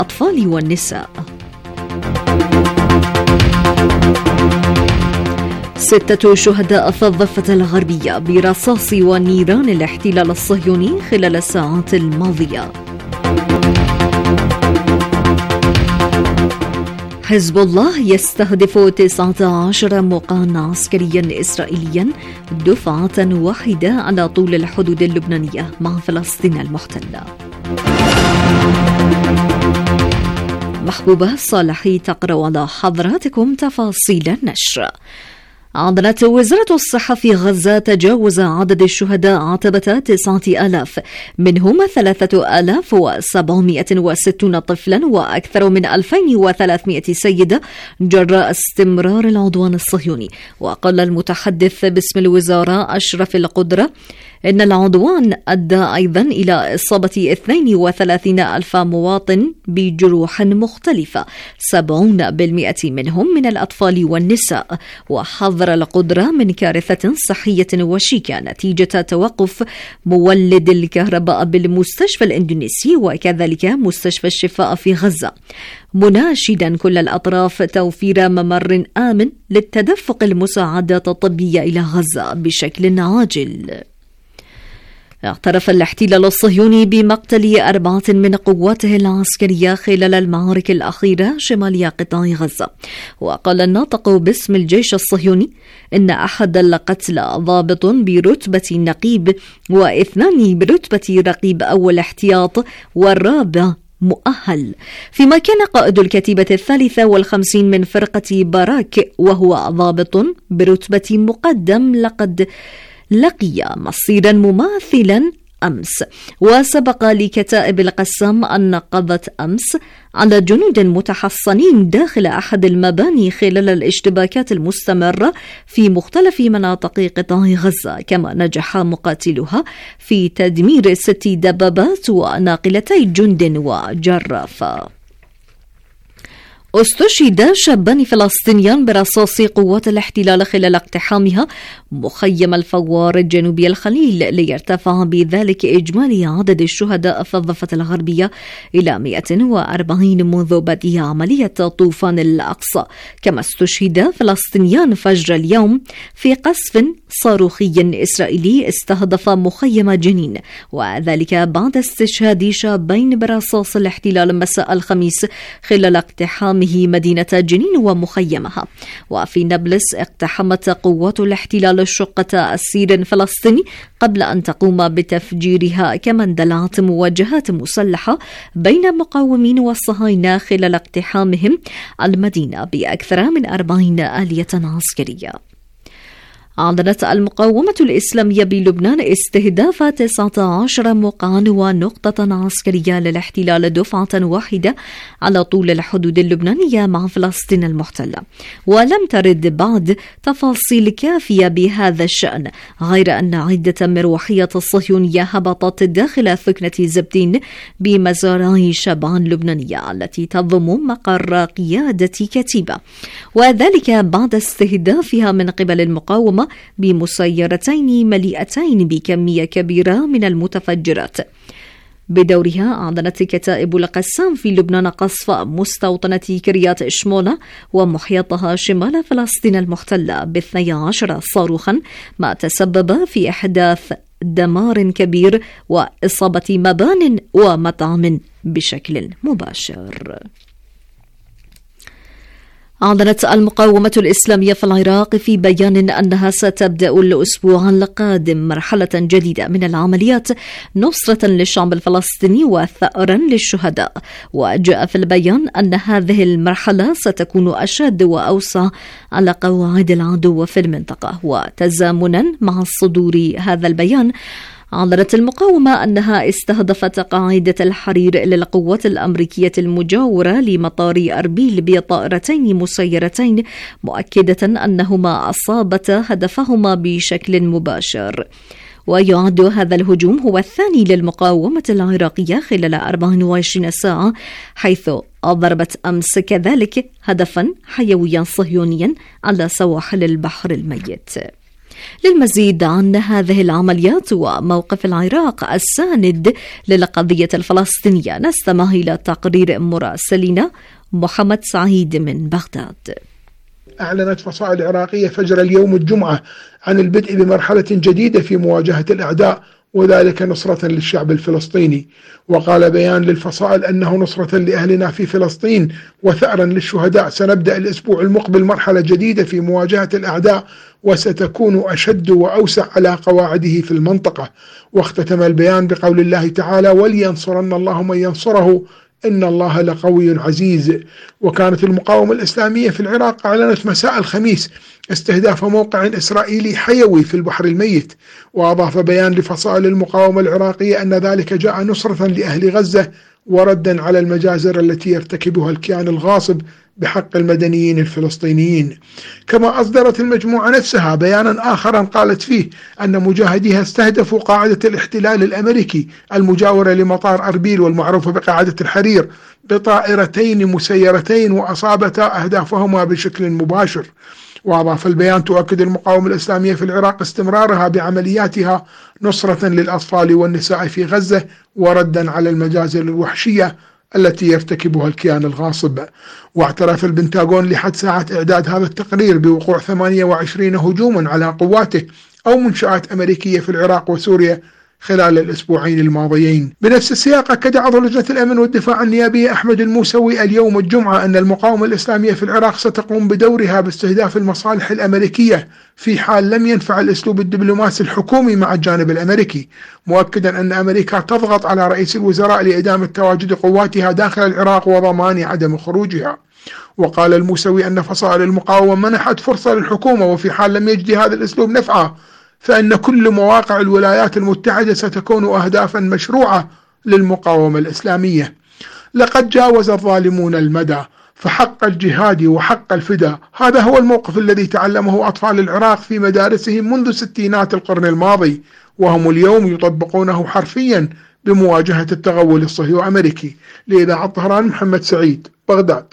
الأطفال والنساء. 6 شهداء في الضفة الغربية برصاص ونيران الاحتلال الصهيوني خلال الساعات الماضية. حزب الله يستهدف 19 موقعا عسكريا إسرائيليا دفعة واحدة على طول الحدود اللبنانية مع فلسطين المحتلة. محبوبة صالحي تقرأ على حضراتكم تفاصيل النشر. أعلنت وزارة الصحة في غزة تجاوز عدد الشهداء عتبة 9000 منهم 3760 طفلا وأكثر من 2300 سيدة جراء استمرار العدوان الصهيوني. وقال المتحدث باسم الوزارة أشرف القدرة إن العدوان أدى أيضا إلى إصابة 32,000 مواطن بجروح مختلفة 70% منهم من الأطفال والنساء. وحذر القدرة من كارثة صحية وشيكة نتيجة توقف مولد الكهرباء بالمستشفى الإندونيسي وكذلك مستشفى الشفاء في غزة، مناشدا كل الأطراف توفير ممر آمن للتدفق المساعدات الطبية إلى غزة بشكل عاجل. اعترف الاحتلال الصهيوني بمقتل 4 من قواته العسكرية خلال المعارك الأخيرة شمال قطاع غزة. وقال الناطق باسم الجيش الصهيوني إن أحد القتلى ضابط برتبة نقيب و2 برتبة رقيب أول احتياط والرابع مؤهل، فيما كان قائد الكتيبة 53 من فرقة باراك وهو ضابط برتبة مقدم لقد لقي مصيرا مماثلا أمس. وسبق لكتائب القسام أن قضت أمس على جنود متحصنين داخل أحد المباني خلال الاشتباكات المستمرة في مختلف مناطق قطاع غزة، كما نجح مقاتلوها في تدمير 6 دبابات وناقلتي جند وجرافة. استشهد شابان فلسطينيان برصاص قوات الاحتلال خلال اقتحامها مخيم الفوار الجنوبي الخليل، ليرتفع بذلك إجمالي عدد الشهداء في الضفة الغربية إلى 140 منذ بدء عملية طوفان الأقصى. كما استشهد فلسطينيان فجر اليوم في قصف صاروخي إسرائيلي استهدف مخيم جنين، وذلك بعد استشهاد شابين برصاص الاحتلال مساء الخميس خلال اقتحام مدينة جنين ومخيمها. وفي نابلس اقتحمت قوات الاحتلال الشقة أسير فلسطيني قبل أن تقوم بتفجيرها، كما اندلعت مواجهات مسلحة بين مقاومين والصهاينة خلال اقتحامهم المدينة بأكثر من 40 آلية عسكرية. أعلنت المقاومة الإسلامية بلبنان استهداف 19 موقعا ونقطة عسكرية للاحتلال دفعة واحدة على طول الحدود اللبنانية مع فلسطين المحتلة. ولم ترد بعد تفاصيل كافية بهذا الشأن، غير أن عدة مروحية الصهيونية هبطت داخل ثكنة زبدين بمزارع شبعان اللبنانية التي تضم مقر قيادة كتيبة، وذلك بعد استهدافها من قبل المقاومة بمسيرتين مليئتين بكمية كبيرة من المتفجرات. بدورها أعلنت كتائب القسام في لبنان قصف مستوطنة كريات شمونة ومحيطها شمال فلسطين المحتلة ب12 صاروخا، ما تسبب في إحداث دمار كبير وإصابة مبان ومطعم بشكل مباشر. أعلنت المقاومة الإسلامية في العراق في بيان أنها ستبدأ الأسبوع القادم مرحلة جديدة من العمليات نصرة للشعب الفلسطيني وثأرا للشهداء. وجاء في البيان أن هذه المرحلة ستكون أشد وأوسع على قواعد العدو في المنطقة. وتزامنا مع صدور هذا البيان، أعلنت المقاومة أنها استهدفت قاعدة الحرير للقوات الأمريكية المجاورة لمطار أربيل بطائرتين مسيرتين، مؤكدة أنهما أصابتا هدفهما بشكل مباشر. ويعد هذا الهجوم هو الثاني للمقاومة العراقية خلال 24 ساعة، حيث ضربت أمس كذلك هدفا حيويا صهيونيا على سواحل البحر الميت. للمزيد عن هذه العمليات وموقف العراق الساند للقضية الفلسطينية نستمع إلى تقرير مراسلنا محمد سعيد من بغداد. أعلنت فصائل عراقية فجر اليوم الجمعة عن البدء بمرحلة جديدة في مواجهة الأعداء، وذلك نصرة للشعب الفلسطيني. وقال بيان للفصائل أنه نصرة لأهلنا في فلسطين وثأرا للشهداء سنبدأ الأسبوع المقبل مرحلة جديدة في مواجهة الأعداء، وستكون أشد وأوسع على قواعده في المنطقة. واختتم البيان بقول الله تعالى: ولينصرن الله من ينصره إن الله لقوي عزيز. وكانت المقاومة الإسلامية في العراق أعلنت مساء الخميس استهداف موقع إسرائيلي حيوي في البحر الميت. وأضاف بيان لفصائل المقاومة العراقية أن ذلك جاء نصرة لأهل غزة وردا على المجازر التي يرتكبها الكيان الغاصب بحق المدنيين الفلسطينيين. كما أصدرت المجموعة نفسها بيانا آخرا قالت فيه أن مجاهديها استهدفوا قاعدة الاحتلال الأمريكي المجاورة لمطار أربيل والمعروفة بقاعدة الحرير بطائرتين مسيرتين وأصابتا أهدافهما بشكل مباشر. وأضاف البيان: تؤكد المقاومة الإسلامية في العراق استمرارها بعملياتها نصرة للأطفال والنساء في غزة وردا على المجازر الوحشية التي يرتكبها الكيان الغاصب. واعترف البنتاغون لحد ساعة إعداد هذا التقرير بوقوع 28 هجوما على قواته أو منشآت أمريكية في العراق وسوريا خلال الأسبوعين الماضيين. بنفس السياق أكد عضو لجنة الأمن والدفاع النيابية أحمد الموسوي اليوم الجمعة أن المقاومة الإسلامية في العراق ستقوم بدورها باستهداف المصالح الأمريكية في حال لم ينفع الأسلوب الدبلوماسي الحكومي مع الجانب الأمريكي، مؤكدا أن أمريكا تضغط على رئيس الوزراء لإدامة تواجد قواتها داخل العراق وضمان عدم خروجها. وقال الموسوي أن فصائل المقاومة منحت فرصة للحكومة، وفي حال لم يجد هذا الأسلوب نفعه فإن كل مواقع الولايات المتحدة ستكون أهدافا مشروعة للمقاومة الإسلامية. لقد جاوز الظالمون المدى، فحق الجهاد وحق الفداء. هذا هو الموقف الذي تعلمه أطفال العراق في مدارسهم منذ ستينات القرن الماضي، وهم اليوم يطبقونه حرفيا بمواجهة التغول الصهيوني الأمريكي. لإذاعة طهران، محمد سعيد، بغداد.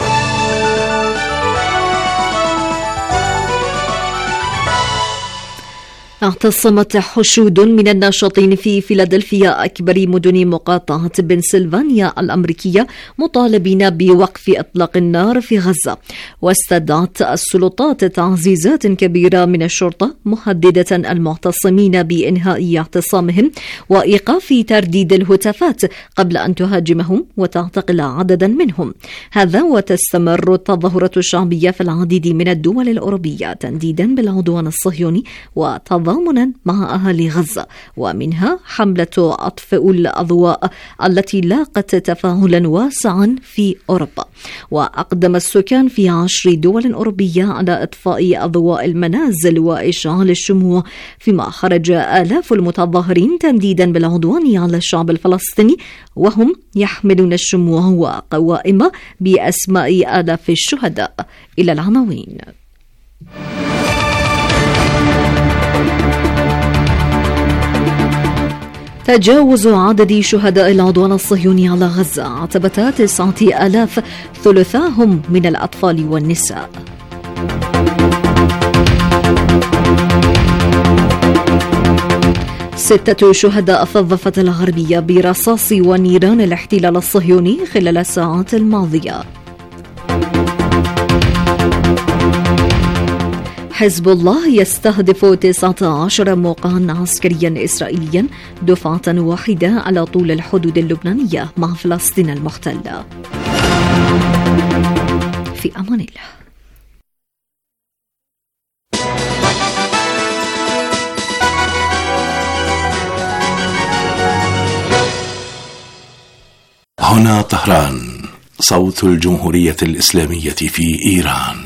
اعتصمت حشود من الناشطين في فيلادلفيا أكبر مدن مقاطعة بنسلفانيا الأمريكية مطالبين بوقف إطلاق النار في غزة، واستدعت السلطات تعزيزات كبيرة من الشرطة مهددة المعتصمين بإنهاء اعتصامهم وإيقاف ترديد الهتافات قبل أن تهاجمهم وتعتقل عددا منهم. هذا وتستمر التظاهرات الشعبية في العديد من الدول الأوروبية تنديدا بالعدوان الصهيوني وتضامنا مع أهالي غزة، ومنها حملة أطفئوا الأضواء التي لاقت تفاعلا واسعا في أوروبا. وأقدم السكان في 10 دول أوروبية على إطفاء أضواء المنازل وإشعال الشموع، فيما خرج آلاف المتظاهرين تنديدا بالعدوان على الشعب الفلسطيني وهم يحملون الشموع وقوائم بأسماء آلاف الشهداء. إلى العناوين. تجاوز عدد شهداء العدوان الصهيوني على غزة عتبة 9,000، ثلثاهم من الأطفال والنساء. ستة شهداء في الضفة الغربية برصاص ونيران الاحتلال الصهيوني خلال الساعات الماضية. حزب الله يستهدف 19 موقعا عسكريا إسرائيليا دفعة واحدة على طول الحدود اللبنانية مع فلسطين المحتلة. في أمان الله. هنا طهران، صوت الجمهورية الإسلامية في إيران.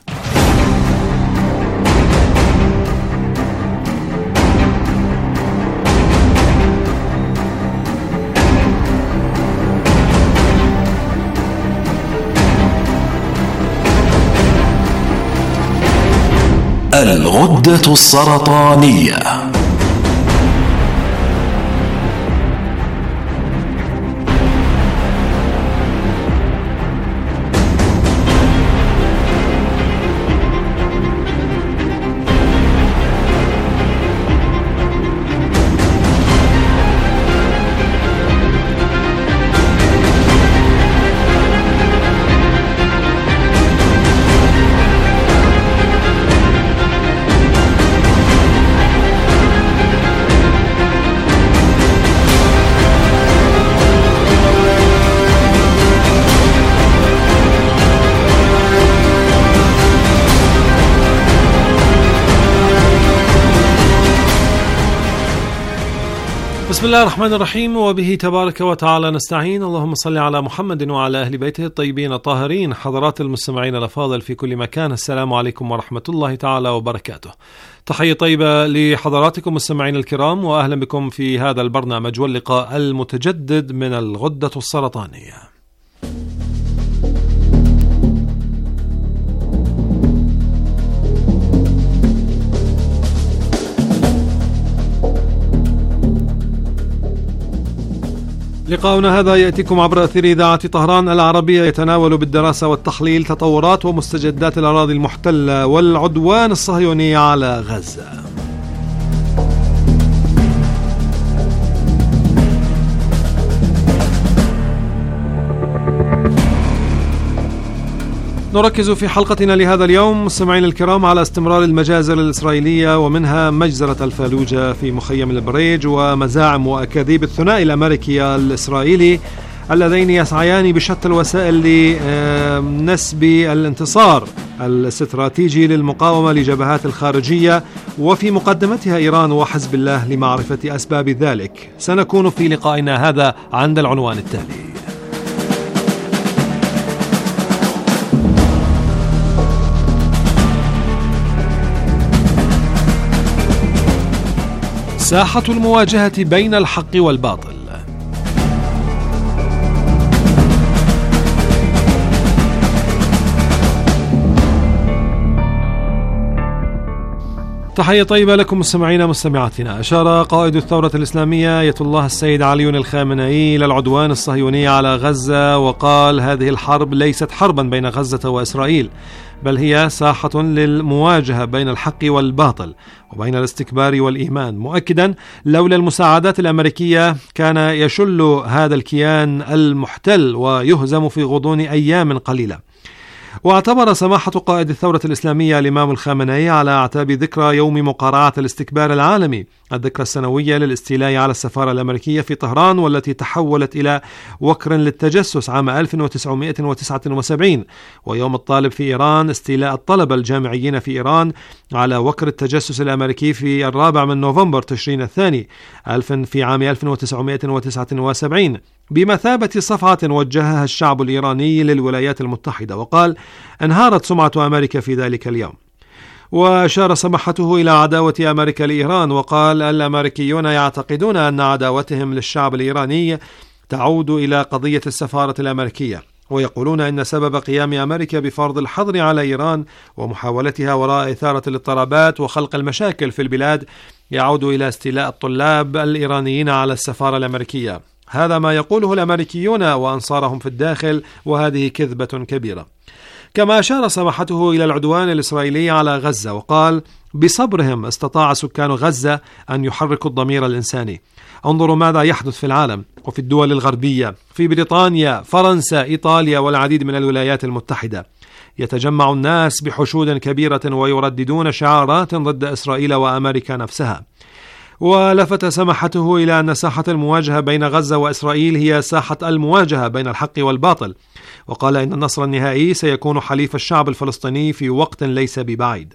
الغدة السرطانية. بسم الله الرحمن الرحيم، وبه تبارك وتعالى نستعين. اللهم صل على محمد وعلى أهل بيته الطيبين الطاهرين. حضرات المستمعين الأفاضل في كل مكان، السلام عليكم ورحمة الله تعالى وبركاته. تحية طيبة لحضراتكم مستمعين الكرام، وأهلا بكم في هذا البرنامج واللقاء المتجدد من الغدة السرطانية. لقاؤنا هذا يأتيكم عبر أثير إذاعة طهران العربية، يتناول بالدراسة والتحليل تطورات ومستجدات الأراضي المحتلة والعدوان الصهيوني على غزة. نركز في حلقتنا لهذا اليوم مستمعين الكرام على استمرار المجازر الإسرائيلية، ومنها مجزرة الفالوجة في مخيم البريج، ومزاعم وأكاذيب الثنائي الأمريكي الإسرائيلي اللذين يسعيان بشتى الوسائل لنسب الانتصار الاستراتيجي للمقاومة لجبهات الخارجية، وفي مقدمتها إيران وحزب الله، لمعرفة أسباب ذلك. سنكون في لقائنا هذا عند العنوان التالي. ساحة المواجهة بين الحق والباطل. تحية طيبة لكم مستمعينا مستمعاتنا. أشار قائد الثورة الإسلامية آية الله السيد علي الخامنئي إلى العدوان الصهيوني على غزة، وقال: هذه الحرب ليست حربا بين غزة وإسرائيل، بل هي ساحة للمواجهة بين الحق والباطل وبين الاستكبار والإيمان، مؤكدا لولا المساعدات الأمريكية كان يشل هذا الكيان المحتل ويهزم في غضون أيام قليلة. واعتبر سماحة قائد الثورة الإسلامية الإمام الخامنئي على أعتاب ذكرى يوم مقارعة الاستكبار العالمي، الذكرى السنوية للاستيلاء على السفارة الأمريكية في طهران، والتي تحولت إلى وكر للتجسس عام 1979، ويوم الطالب في إيران، استيلاء الطلبة الجامعيين في إيران على وكر التجسس الأمريكي في 4 نوفمبر تشرين الثاني في عام 1979 بمثابة صفعة وجهها الشعب الإيراني للولايات المتحدة، وقال: انهارت سمعة أمريكا في ذلك اليوم. وأشار سماحته إلى عداوة أمريكا لإيران، وقال: الأمريكيون يعتقدون أن عداوتهم للشعب الإيراني تعود إلى قضية السفارة الأمريكية، ويقولون إن سبب قيام أمريكا بفرض الحظر على إيران ومحاولتها وراء إثارة الاضطرابات وخلق المشاكل في البلاد يعود إلى استيلاء الطلاب الإيرانيين على السفارة الأمريكية. هذا ما يقوله الأمريكيون وأنصارهم في الداخل، وهذه كذبة كبيرة. كما أشار سماحته إلى العدوان الإسرائيلي على غزة، وقال: بصبرهم استطاع سكان غزة أن يحركوا الضمير الإنساني. انظروا ماذا يحدث في العالم وفي الدول الغربية، في بريطانيا، فرنسا، إيطاليا والعديد من الولايات المتحدة. يتجمع الناس بحشود كبيرة ويرددون شعارات ضد إسرائيل وأمريكا نفسها. ولفت سماحته إلى أن ساحة المواجهة بين غزة وإسرائيل هي ساحة المواجهة بين الحق والباطل، وقال إن النصر النهائي سيكون حليف الشعب الفلسطيني في وقت ليس ببعيد.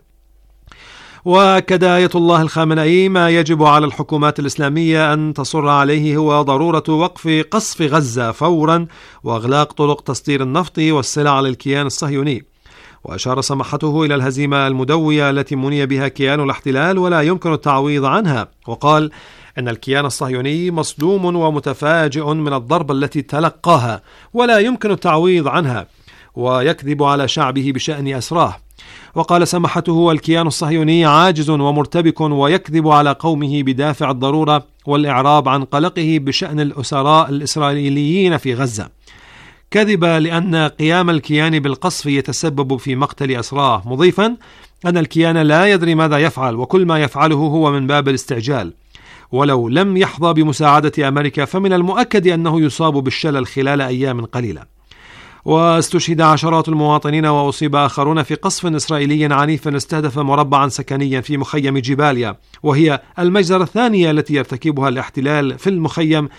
وأكد آية الله الخامنئي ما يجب على الحكومات الإسلامية أن تصر عليه هو ضرورة وقف قصف غزة فورا، وإغلاق طرق تصدير النفط والسلع للكيان الصهيوني. وأشار سماحته إلى الهزيمة المدوية التي مني بها كيان الاحتلال ولا يمكن التعويض عنها، وقال إن الكيان الصهيوني مصدوم ومتفاجئ من الضربة التي تلقاها ولا يمكن التعويض عنها، ويكذب على شعبه بشأن أسراه. وقال سماحته: الكيان الصهيوني عاجز ومرتبك، ويكذب على قومه بدافع الضرورة والإعراب عن قلقه بشأن الأسراء الإسرائيليين في غزة. كذب لأن قيام الكيان بالقصف يتسبب في مقتل أسراه، مضيفا أن الكيان لا يدري ماذا يفعل، وكل ما يفعله هو من باب الاستعجال. ولو لم يحظى بمساعدة أمريكا فمن المؤكد أنه يصاب بالشلل خلال أيام قليلة. واستشهد عشرات المواطنين وأصيب آخرون في قصف إسرائيلي عنيف استهدف مربعا سكنيا في مخيم جباليا، وهي المجزرة الثانية التي يرتكبها الاحتلال في المخيم.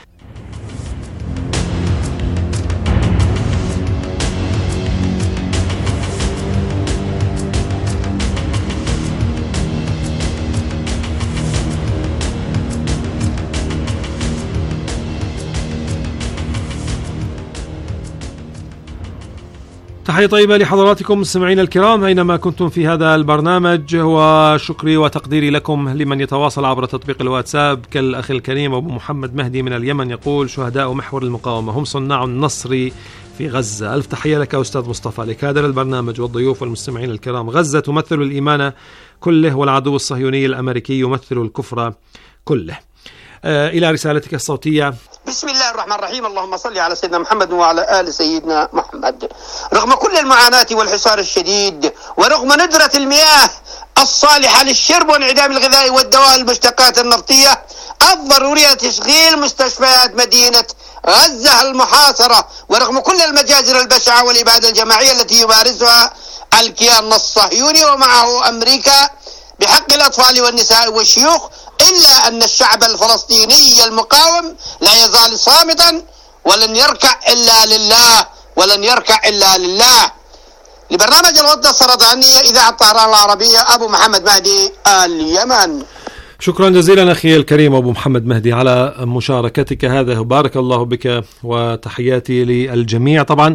تحية طيبة لحضراتكم مستمعينا الكرام أينما كنتم في هذا البرنامج، وشكري وتقديري لكم لمن يتواصل عبر تطبيق الواتساب كالأخ الكريم أبو محمد مهدي من اليمن يقول: شهداء محور المقاومة هم صناع النصر في غزة. ألف تحية لك أستاذ مصطفى، لكادر البرنامج والضيوف والمستمعين الكرام. غزة تمثل الإيمان كله، والعدو الصهيوني الأمريكي يمثل الكفر كله. إلى رسالتك الصوتية. بسم الله الرحمن الرحيم. اللهم صل على سيدنا محمد وعلى آل سيدنا محمد. رغم كل المعاناة والحصار الشديد، ورغم ندرة المياه الصالحة للشرب وانعدام الغذاء والدواء المشتقات النفطية الضرورية لتشغيل مستشفيات مدينة غزة المحاصرة، ورغم كل المجازر البشعة والإبادة الجماعية التي يمارسها الكيان الصهيوني ومعه أمريكا بحق الأطفال والنساء والشيوخ، إلا أن الشعب الفلسطيني المقاوم لا يزال صامتا ولن يركع إلا لله، ولن يركع إلا لله. لبرنامج الغدة السرطانية إذاعة طهران العربية، أبو محمد مهدي، اليمن. شكرا جزيلا أخي الكريم أبو محمد مهدي على مشاركتك هذا، بارك الله بك، وتحياتي للجميع. طبعا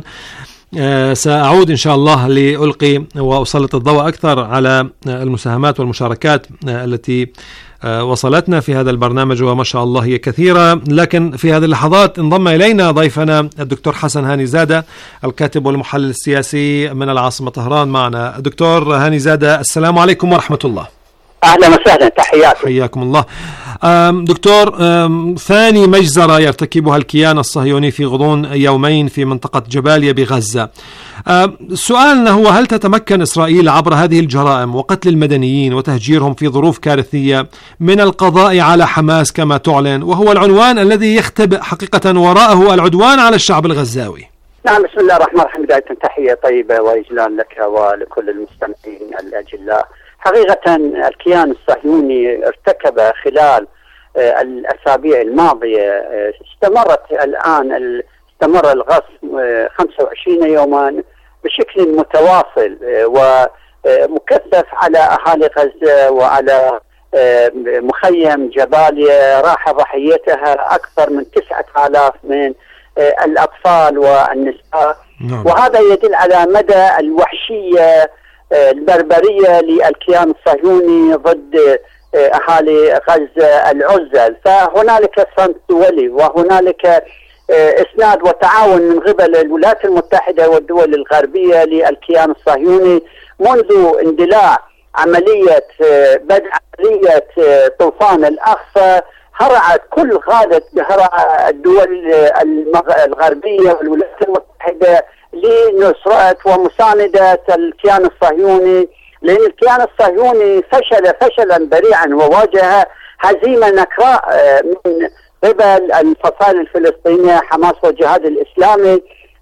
سأعود إن شاء الله لألقي وأسلط الضوء أكثر على المساهمات والمشاركات التي وصلتنا في هذا البرنامج، وما شاء الله هي كثيرة. لكن في هذه اللحظات انضم إلينا ضيفنا الدكتور حسن هاني زادة، الكاتب والمحلل السياسي من العاصمة طهران معنا. دكتور هاني زادة، السلام عليكم ورحمة الله. أهلا وسهلا، تحياتي. حياكم الله. دكتور، ثاني مجزرة يرتكبها الكيان الصهيوني في غضون يومين في منطقة جباليا بغزة. سؤالنا هو: هل تتمكن إسرائيل عبر هذه الجرائم وقتل المدنيين وتهجيرهم في ظروف كارثية من القضاء على حماس كما تعلن، وهو العنوان الذي يختبئ حقيقة وراءه العدوان على الشعب الغزاوي؟ نعم، بسم الله الرحمن الرحيم. بداية تحية طيبة وإجلال لك ولكل المستمعين الأجلاء. حقيقة الكيان الصهيوني ارتكب خلال الأسابيع الماضية، استمر الغصب 25 يوما بشكل متواصل ومكثف على أهالي غزة وعلى مخيم جباليا راح ضحيتها أكثر من 9000 من الأطفال والنساء. وهذا يدل على مدى الوحشية البربرية للكيان الصهيوني ضد أهالي غزة العزل. فهنالك صمت دولي، وهنالك إسناد وتعاون من قبل الولايات المتحدة والدول الغربية للكيان الصهيوني منذ اندلاع بدء عملية طوفان الأقصى. هرعت كل غادة الدول الغربية والولايات المتحدة لنصرة ومساندة الكيان الصهيوني، لأن الكيان الصهيوني فشل فشلا ذريعا وواجه هزيمة نكراء من قبل الفصائل الفلسطينية حماس والجهاد الإسلامي.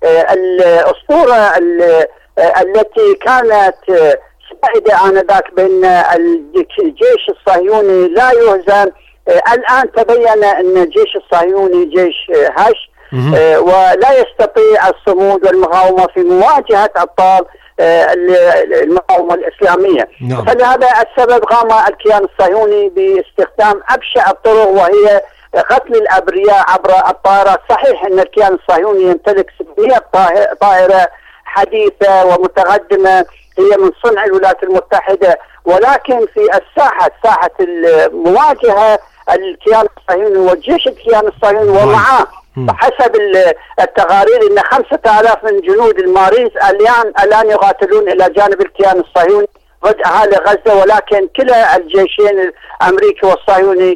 الأسطورة التي كانت سائدة آنذاك بأن الجيش الصهيوني لا يهزم، الآن تبين أن الجيش الصهيوني جيش هش ولا يستطيع الصمود والمقاومة في مواجهة أبطال المقاومة الإسلامية. فلهذا السبب قام الكيان الصهيوني باستخدام أبشع الطرق، وهي قتل الأبرياء عبر الطائرات. صحيح أن الكيان الصهيوني يمتلك 600 طائرة حديثة ومتقدمة هي من صنع الولايات المتحدة، ولكن في ساحة المواجهة الكيان الصهيوني والجيش الكيان الصهيوني ومعه حسب التقارير ان 5000 من جنود الماريز الان يقاتلون الى جانب الكيان الصهيوني ضد اهالي غزة، ولكن كلا الجيشين الامريكي والصهيوني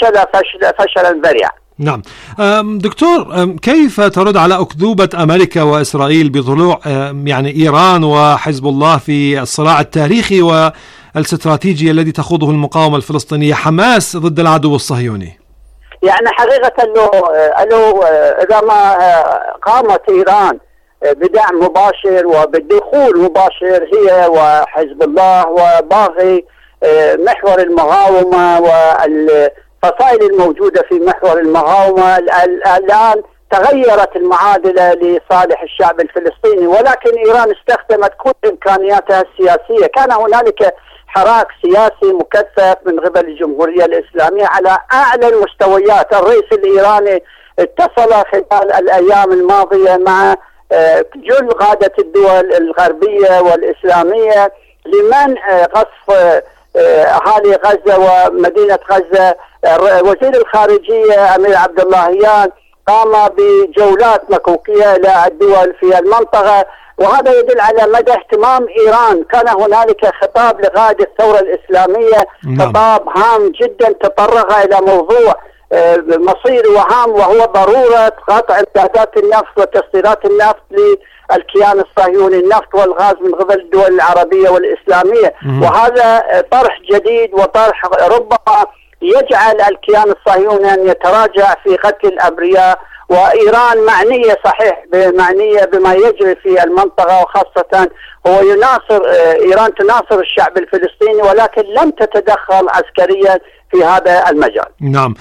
فشلا ذريعا. نعم. دكتور، كيف ترد على أكذوبة أمريكا وإسرائيل بضلوع يعني إيران وحزب الله في الصراع التاريخي والاستراتيجي الذي تخوضه المقاومة الفلسطينية حماس ضد العدو الصهيوني؟ يعني حقيقة لو إذا ما قامت إيران بدعم مباشر وبالدخول مباشر هي وحزب الله وباقي محور المقاومة والفصائل الموجودة في محور المقاومة، الآن تغيرت المعادلة لصالح الشعب الفلسطيني، ولكن إيران استخدمت كل إمكانياتها السياسية. كان هنالك حراك سياسي مكثف من قبل الجمهورية الإسلامية على أعلى المستويات. الرئيس الإيراني اتصل خلال الأيام الماضية مع جل قادة الدول الغربية والإسلامية لمنع قصف أهالي غزة ومدينة غزة. وزير الخارجية أمير عبد اللهيان قام بجولات مكوكية إلى الدول في المنطقة، وهذا يدل على مدى اهتمام إيران. كان هنالك خطاب لقائد الثورة الإسلامية، خطاب هام جدا تطرق إلى موضوع مصيري وهام، وهو ضرورة قطع امدادات النفط وتصديرات النفط للكيان الصهيوني، النفط والغاز من قبل الدول العربية والإسلامية. وهذا طرح جديد وطرح ربما يجعل الكيان الصهيوني أن يتراجع في قتل الأبرياء. وإيران معنية صحيح معنية بما يجري في المنطقة، وخاصة هو إيران تناصر الشعب الفلسطيني ولكن لم تتدخل عسكريا في هذا المجال. نعم،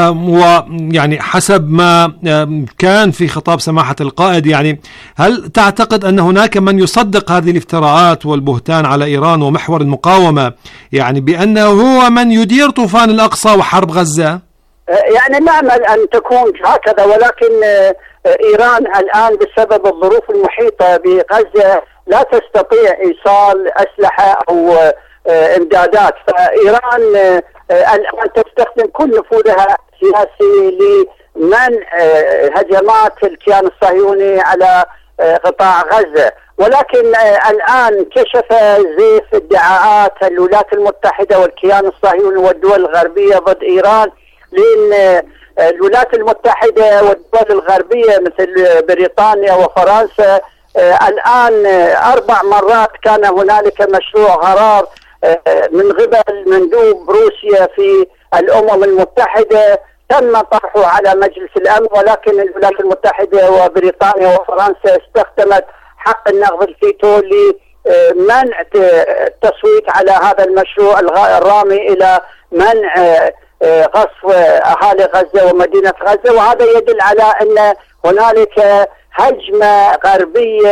ويعني حسب ما كان في خطاب سماحة القائد، يعني هل تعتقد أن هناك من يصدق هذه الافتراءات والبهتان على إيران ومحور المقاومة، يعني بأنه هو من يدير طوفان الأقصى وحرب غزة؟ يعني نأمل أن تكون هكذا، ولكن إيران الآن بسبب الظروف المحيطة بغزة لا تستطيع إيصال أسلحة أو إمدادات. فإيران الآن تستخدم كل نفوذها السياسي لمنع هجمات الكيان الصهيوني على قطاع غزة. ولكن الآن كشف زيف ادعاءات الولايات المتحدة والكيان الصهيوني والدول الغربية ضد إيران، لأن الولايات المتحدة والدول الغربية مثل بريطانيا وفرنسا الآن 4 مرات كان هنالك مشروع قرار من قبل مندوب روسيا في الأمم المتحدة تم طرحه على مجلس الأمن، ولكن الولايات المتحدة وبريطانيا وفرنسا استخدمت حق النقض الفيتو لمنع التصويت على هذا المشروع الرامي إلى منع قصف أهالي غزة ومدينة غزة. وهذا يدل على أن هنالك هجمة غربية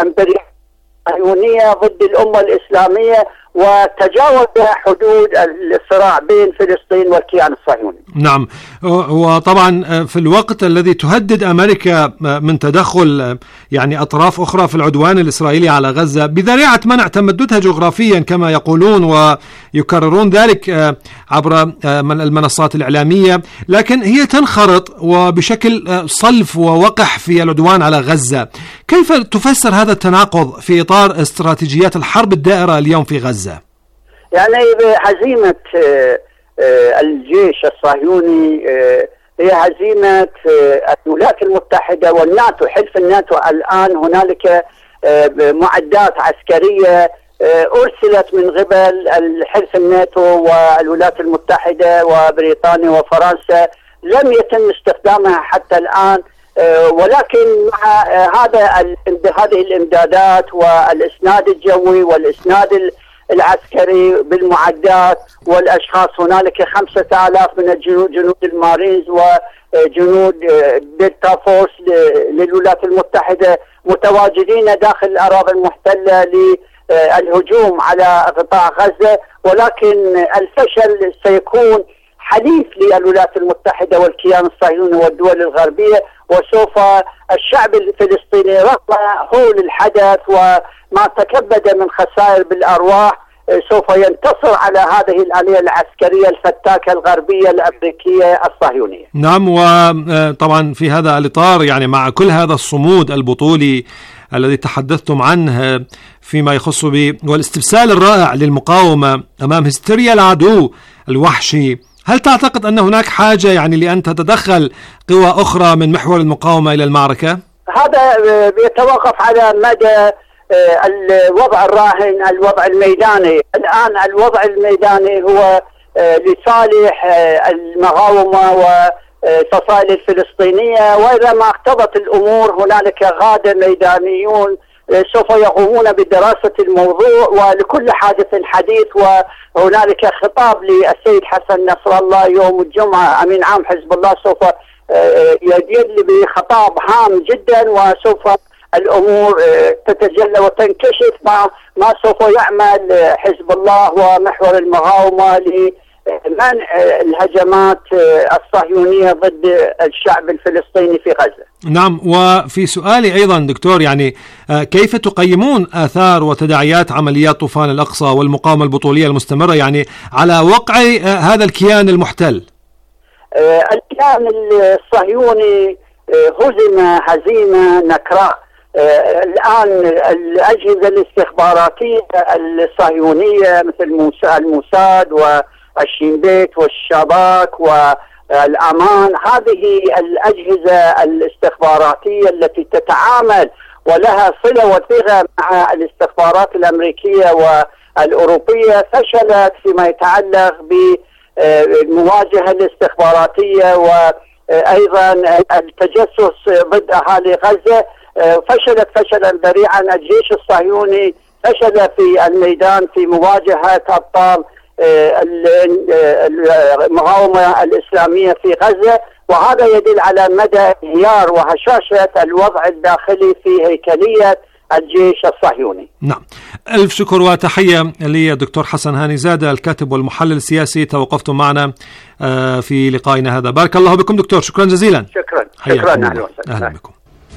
صهيونية ضد الأمة الإسلامية وتجاوز حدود الصراع بين فلسطين والكيان الصهيوني. نعم، وطبعا في الوقت الذي تهدد أمريكا من تدخل يعني أطراف أخرى في العدوان الإسرائيلي على غزة بذريعة منع تمددها جغرافيا كما يقولون ويكررون ذلك عبر المنصات الإعلامية، لكن هي تنخرط وبشكل صلف ووقح في العدوان على غزة. كيف تفسر هذا التناقض في إطار استراتيجيات الحرب الدائرة اليوم في غزة؟ يعني هزيمة الجيش الصهيوني هي هزيمة الولايات المتحدة والناتو، حلف الناتو. الآن هنالك معدات عسكرية أرسلت من قبل الحلف الناتو والولايات المتحدة وبريطانيا وفرنسا، لم يتم استخدامها حتى الآن. ولكن مع هذه الإمدادات والإسناد الجوي والإسناد العسكري بالمعدات والأشخاص، هنالك 5000 من الجنود، جنود المارينز وجنود دلتا فورس للولايات المتحدة متواجدين داخل الأراضي المحتلة للهجوم على قطاع غزة. ولكن الفشل سيكون حليف للولايات المتحدة والكيان الصهيوني والدول الغربية، وسوف الشعب الفلسطيني رغم هول الحدث وما تكبد من خسائر بالأرواح سوف ينتصر على هذه الآلية العسكرية الفتاكة الغربية الأمريكية الصهيونية. نعم، وطبعا في هذا الإطار يعني مع كل هذا الصمود البطولي الذي تحدثتم عنه فيما يخص والاستبسال الرائع للمقاومة أمام هستيريا العدو الوحشي، هل تعتقد أن هناك حاجة يعني لأن تتدخل قوى أخرى من محور المقاومة إلى المعركة؟ هذا بيتوقف على مدى الوضع الراهن، الوضع الميداني. الآن الوضع الميداني هو لصالح المقاومة والفصائل الفلسطينية، وإذا ما اقتضت الأمور هنالك غادة ميدانيون سوف يقومون بدراسة الموضوع، ولكل حادث حديث. وهنالك خطاب للسيد حسن نصر الله يوم الجمعة أمين عام حزب الله سوف يدلي بخطاب هام جدا، وسوف الأمور تتجلى وتنكشف ما سوف يعمل حزب الله ومحور المقاومة منع الهجمات الصهيونية ضد الشعب الفلسطيني في غزة. نعم، وفي سؤالي أيضا دكتور، يعني كيف تقيمون آثار وتداعيات عمليات طوفان الأقصى والمقاومة البطولية المستمرة يعني على وقع هذا الكيان المحتل؟ الكيان الصهيوني هزم هزيمة نكراء. الآن الأجهزة الاستخباراتية الصهيونية مثل الموساد والشين بيت والشباك والأمان، هذه الأجهزة الاستخباراتية التي تتعامل ولها صلة وثيقة مع الاستخبارات الأمريكية والأوروبية فشلت فيما يتعلق بالمواجهة الاستخباراتية وأيضا التجسس ضد أهالي غزة. فشلت فشلا ذريعا. الجيش الصهيوني فشل في الميدان في مواجهة أبطال المقاومة الإسلامية في غزة، وهذا يدل على مدى انهيار وهشاشة الوضع الداخلي في هيكلية الجيش الصهيوني. نعم، ألف شكر وتحية للدكتور حسن هاني زادة الكاتب والمحلل السياسي، توقفتم معنا في لقائنا هذا. بارك الله بكم دكتور، شكرا جزيلا. شكرا. أهلا بكم.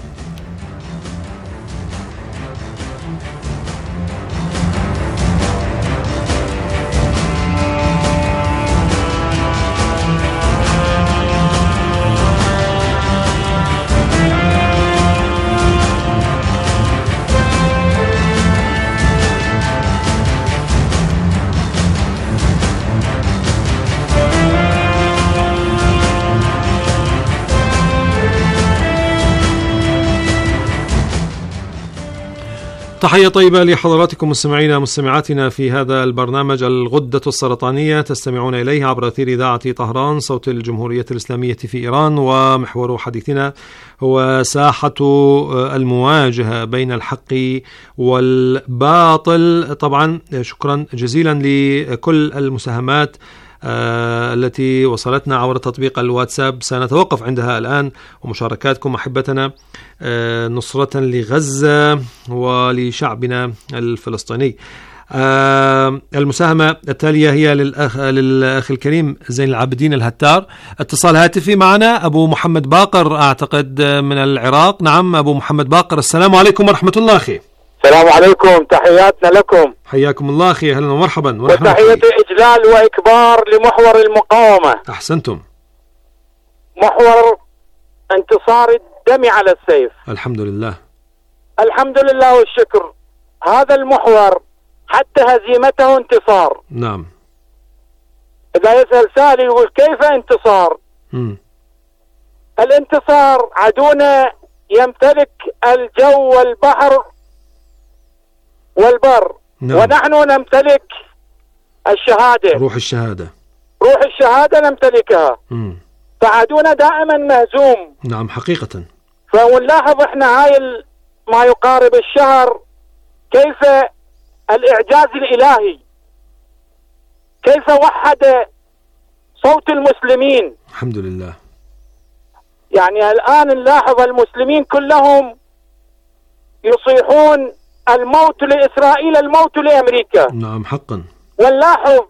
تحية طيبة لحضراتكم مستمعينا مستمعاتنا في هذا البرنامج الغدة السرطانية، تستمعون إليه عبر أثير إذاعة طهران صوت الجمهورية الإسلامية في إيران، ومحور حديثنا هو ساحة المواجهة بين الحق والباطل. طبعا شكرا جزيلا لكل المساهمات التي وصلتنا عبر تطبيق الواتساب، سنتوقف عندها الآن، ومشاركاتكم أحبتنا نصرة لغزة ولشعبنا الفلسطيني. المساهمة التالية هي للأخ الكريم زين العابدين الهتار. اتصال هاتفي معنا أبو محمد باقر أعتقد من العراق. نعم أبو محمد باقر، السلام عليكم ورحمة الله أخي. السلام عليكم، تحياتنا لكم. حياكم الله أخي، أهلا ومرحبا. وتحية إجلال وإكبار لمحور المقاومة. أحسنتم. محور انتصار الدم على السيف. الحمد لله. الحمد لله والشكر. هذا المحور حتى هزيمته انتصار. نعم. إذا يسأل سائل يقول كيف انتصار؟ الانتصار عدونا يمتلك الجو والبحر والبر. نعم. ونحن نمتلك الشهادة، روح الشهادة. روح الشهادة نمتلكها. فعدونا دائما مهزوم. نعم حقيقة. فنلاحظ احنا هاي ما يقارب الشهر كيف الإعجاز الإلهي، كيف وحد صوت المسلمين. الحمد لله. يعني الآن نلاحظ المسلمين كلهم يصيحون الموت لإسرائيل، الموت لأمريكا. نعم حقا. ونلاحظ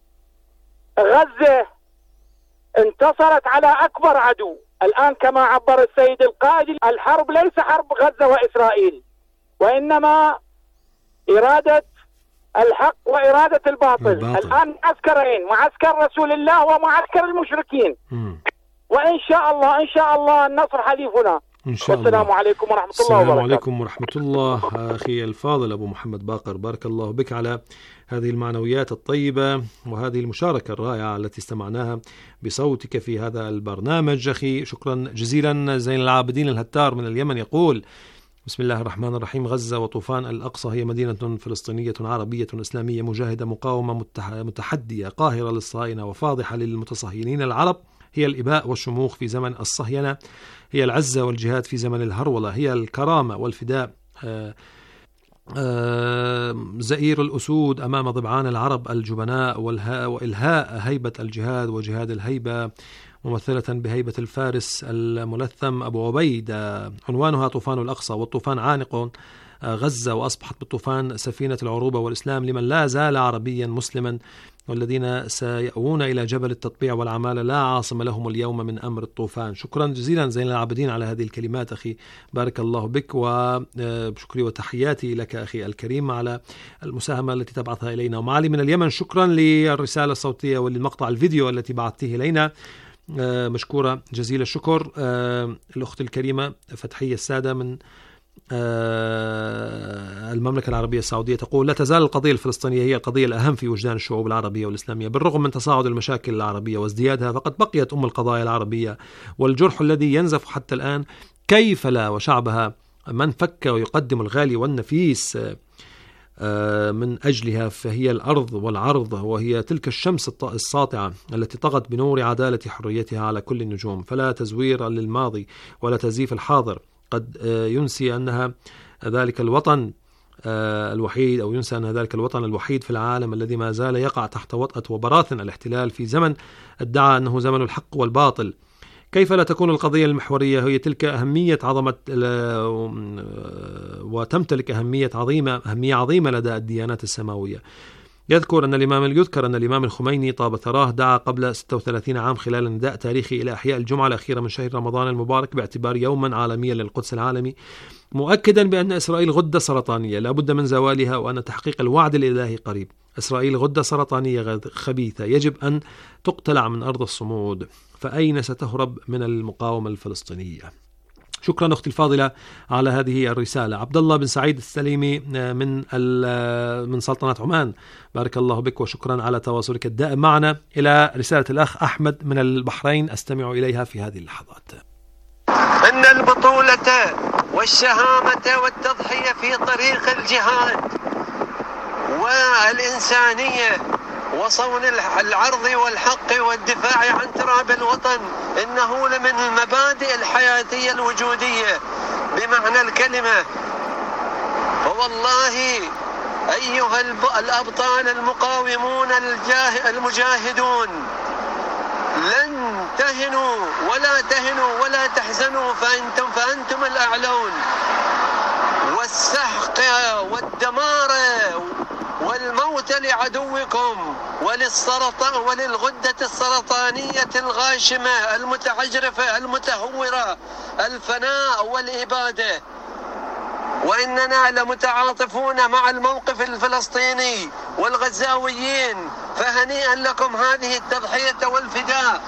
غزة انتصرت على أكبر عدو. الآن كما عبر السيد القائد، الحرب ليس حرب غزة وإسرائيل، وإنما إرادة الحق وإرادة الباطل. الآن معسكرين، معسكر رسول الله ومعسكر المشركين. وإن شاء الله إن شاء الله النصر حليفنا. إن شاء الله. والسلام عليكم ورحمة الله وبركاته. السلام عليكم ورحمة الله. أخي الفاضل أبو محمد باقر، بارك الله بك على هذه المعنويات الطيبة وهذه المشاركة الرائعة التي استمعناها بصوتك في هذا البرنامج. أخي شكرا جزيلا. زين العابدين الهتار من اليمن يقول: بسم الله الرحمن الرحيم. غزة وطوفان الأقصى هي مدينة فلسطينية عربية إسلامية مجاهدة مقاومة متحدية قاهرة للصهاينة وفاضحة للمتصهينين العرب. هي الإباء والشموخ في زمن الصهينة، هي العزة والجهاد في زمن الهرولة، هي الكرامة والفداء، زئير الأسود أمام ضبعان العرب الجبناء، وإلهاء هيبة الجهاد وجهاد الهيبة ممثلة بهيبة الفارس الملثم أبو عبيدة. عنوانها طوفان الأقصى، والطوفان عانق غزة وأصبحت بالطوفان سفينة العروبة والإسلام لمن لا زال عربيا مسلما، والذين سيأوون إلى جبل التطبيع والعمالة لا عاصم لهم اليوم من أمر الطوفان. شكرا جزيلا زين العابدين على هذه الكلمات أخي، بارك الله بك، وشكري وتحياتي لك أخي الكريم على المساهمة التي تبعثها إلينا. ومعالي من اليمن شكرا للرسالة الصوتية وللمقطع الفيديو التي بعثته إلينا، مشكورة جزيل الشكر. الأخت الكريمة فتحية السادة من المملكة العربية السعودية تقول: لا تزال القضية الفلسطينية هي القضية الأهم في وجدان الشعوب العربية والإسلامية، بالرغم من تصاعد المشاكل العربية وازديادها فقد بقيت أم القضايا العربية، والجرح الذي ينزف حتى الآن كيف لا، وشعبها من فك ويقدم الغالي والنفيس من أجلها، فهي الأرض والعرض، وهي تلك الشمس الساطعة التي طغت بنور عدالة حريتها على كل النجوم، فلا تزوير للماضي ولا تزييف الحاضر قد ينسي أنها ذلك الوطن الوحيد، أو ينسى أن ذلك الوطن الوحيد في العالم الذي ما زال يقع تحت وطأة وبراثن الاحتلال في زمن ادعى أنه زمن الحق والباطل. كيف لا تكون القضية المحورية هي تلك أهمية عظمة وتمتلك أهمية عظيمة لدى الديانات السماوية. يذكر أن الإمام الخميني طاب ثراه دعا قبل 36 عام خلال نداء تاريخي إلى إحياء الجمعة الأخيرة من شهر رمضان المبارك باعتبار يوما عالميا للقدس العالمي، مؤكدا بأن إسرائيل غدة سرطانية لا بد من زوالها، وأن تحقيق الوعد الإلهي قريب. إسرائيل غدة سرطانية خبيثة يجب أن تقتلع من أرض الصمود، فأين ستهرب من المقاومة الفلسطينية؟ شكرا أختي الفاضلة على هذه الرسالة. عبد الله بن سعيد السليمي من سلطنة عمان، بارك الله بك وشكرا على تواصلك الدائم معنا. إلى رسالة الأخ أحمد من البحرين أستمع إليها في هذه اللحظات. أن البطولة والشهامة والتضحية في طريق الجهاد والإنسانية وصون العرض والحق والدفاع عن تراب الوطن إنه لمن المبادئ الحياتية الوجودية بمعنى الكلمة. فوالله أيها الأبطال المقاومون المجاهدون لن تهنوا ولا تحزنوا، فأنتم الأعلون، والسحق والدمار والموت لعدوكم وللغدة السرطانية الغاشمة المتعجرفة المتهورة الفناء والإبادة. وإننا لمتعاطفون مع الموقف الفلسطيني والغزاويين، فهنيئا لكم هذه التضحية والفداء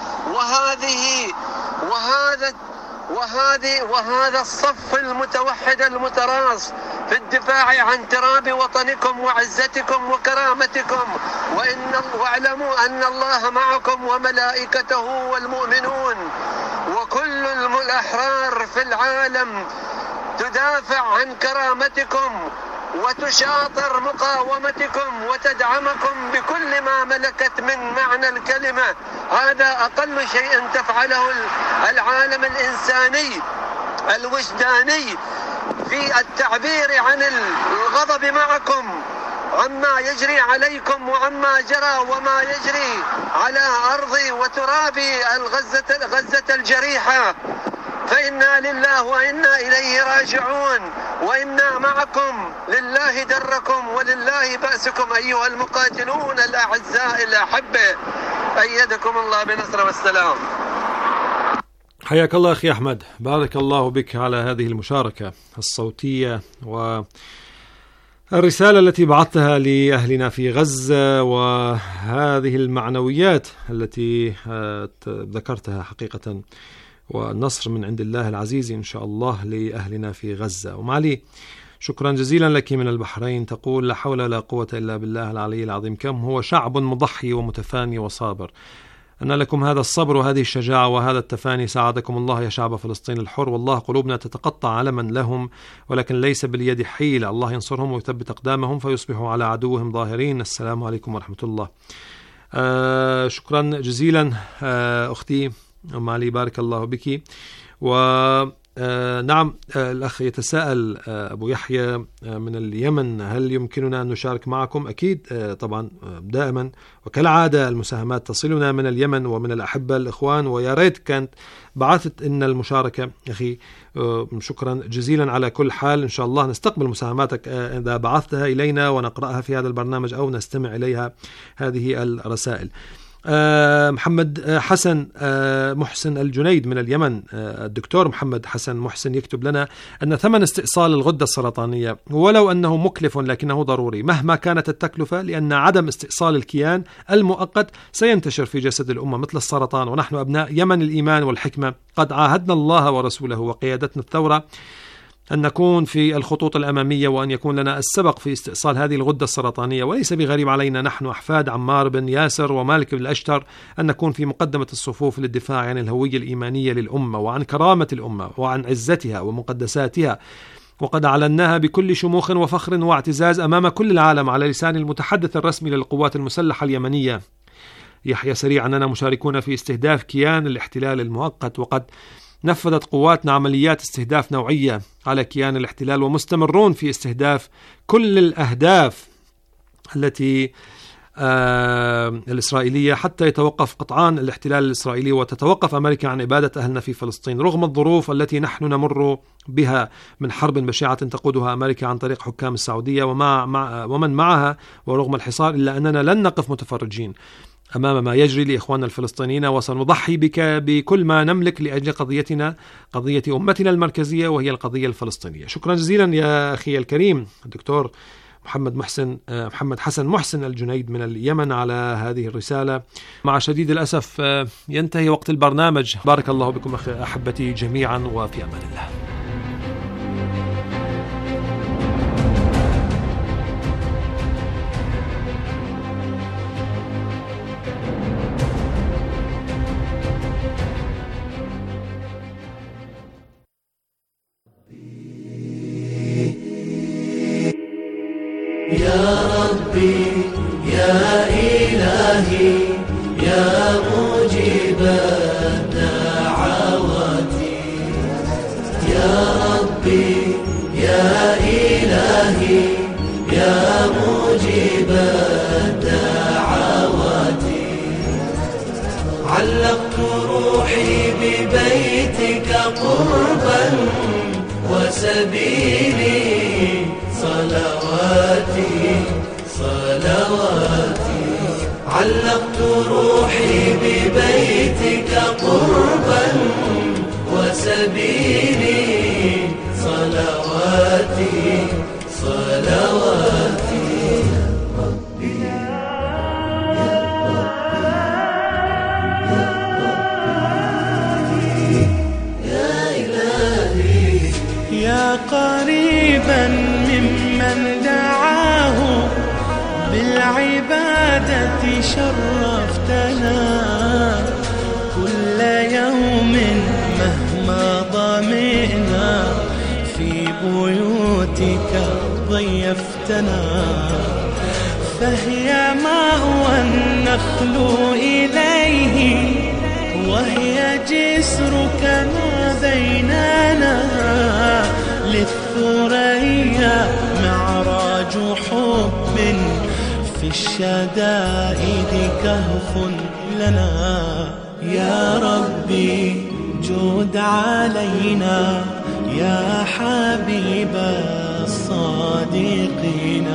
وهذا الصف المتوحد المتراص في الدفاع عن تراب وطنكم وعزتكم وكرامتكم. واعلموا أن الله معكم وملائكته والمؤمنون، وكل الأحرار في العالم تدافع عن كرامتكم وتشاطر مقاومتكم وتدعمكم بكل ما ملكت من معنى الكلمة. هذا أقل شيء تفعله العالم الإنساني الوجداني في التعبير عن الغضب معكم عما يجري عليكم وعما جرى وما يجري على أرضي وترابي غزة الجريحة. فإنا لله وإنا إليه راجعون، وإنا معكم، لله دركم ولله بأسكم أيها المقاتلون الأعزاء الأحبة، أيدكم الله بنصر والسلام. حياك الله أخي أحمد، بارك الله بك على هذه المشاركة الصوتية والرسالة التي بعثتها لأهلنا في غزة، وهذه المعنويات التي ذكرتها حقيقة، والنصر من عند الله العزيز إن شاء الله لأهلنا في غزة. ومعلي شكرا جزيلا لك من البحرين، تقول: لا حول ولا قوة إلا بالله العلي العظيم، كم هو شعب مضحي ومتفاني وصابر، أن لكم هذا الصبر وهذه الشجاعة وهذا التفاني، ساعدكم الله يا شعب فلسطين الحر، والله قلوبنا تتقطع علما لهم ولكن ليس باليد حيلة، الله ينصرهم ويثبت أقدامهم فيصبحوا على عدوهم ظاهرين. السلام عليكم ورحمة الله. شكرا جزيلا أختي أم علي، بارك الله بك. نعم، الأخ يتساءل أبو يحيى من اليمن: هل يمكننا أن نشارك معكم؟ أكيد طبعا، دائما وكالعادة المساهمات تصلنا من اليمن ومن الأحبة الإخوان، ويا ريت كانت بعثت إن المشاركة. أخي شكرا جزيلا على كل حال، إن شاء الله نستقبل مساهماتك إذا بعثتها إلينا ونقرأها في هذا البرنامج أو نستمع إليها هذه الرسائل. محمد حسن محسن الجنيد من اليمن، الدكتور محمد حسن محسن يكتب لنا أن ثمن استئصال الغدة السرطانية ولو أنه مكلف لكنه ضروري مهما كانت التكلفة، لأن عدم استئصال الكيان المؤقت سينتشر في جسد الأمة مثل السرطان. ونحن أبناء يمن الإيمان والحكمة قد عاهدنا الله ورسوله وقيادتنا الثورة أن نكون في الخطوط الأمامية وأن يكون لنا السبق في استئصال هذه الغدة السرطانية، وليس بغريب علينا نحن أحفاد عمار بن ياسر ومالك بن الأشتر أن نكون في مقدمة الصفوف للدفاع عن الهوية الإيمانية للأمة وعن كرامة الأمة وعن عزتها ومقدساتها، وقد أعلناها بكل شموخ وفخر واعتزاز أمام كل العالم على لسان المتحدث الرسمي للقوات المسلحة اليمنية يحيى سريع أننا مشاركون في استهداف كيان الاحتلال المؤقت، وقد نفذت قواتنا عمليات استهداف نوعية على كيان الاحتلال، ومستمرون في استهداف كل الأهداف التي الإسرائيلية حتى يتوقف قطعان الاحتلال الإسرائيلي وتتوقف أمريكا عن إبادة أهلنا في فلسطين، رغم الظروف التي نحن نمر بها من حرب بشعة تقودها أمريكا عن طريق حكام السعودية ومن معها، ورغم الحصار إلا أننا لن نقف متفرجين أمام ما يجري لإخواننا الفلسطينيين، وسنضحي بكل ما نملك لأجل قضيتنا، قضية أمتنا المركزية وهي القضية الفلسطينية. شكرا جزيلا يا أخي الكريم الدكتور محمد حسن محسن الجنيد من اليمن على هذه الرسالة. مع شديد الأسف ينتهي وقت البرنامج. بارك الله بكم أحبتي جميعا، وفي أمان الله. يا ربي يا إلهي يا مجيب الدعوات، يا ربي يا إلهي يا مجيب الدعوات، علقت روحي ببيتك قربا وسبيلي صلواتي صلواتي، علقت روحي ببيتك قربا وسبيلي صلواتي صلواتي. ربي يا ربي يا إلهي يا قريبا ممن دعاه بالعبادة شرفتنا، كل يوم مهما ضمئنا في بيوتك ضيفتنا، فهي مأوى النخل إليه وهي جسرك ما بيننا، للثريا معراج حب في الشدائد كهف لنا، يا ربي جود علينا يا حبيب الصادقين،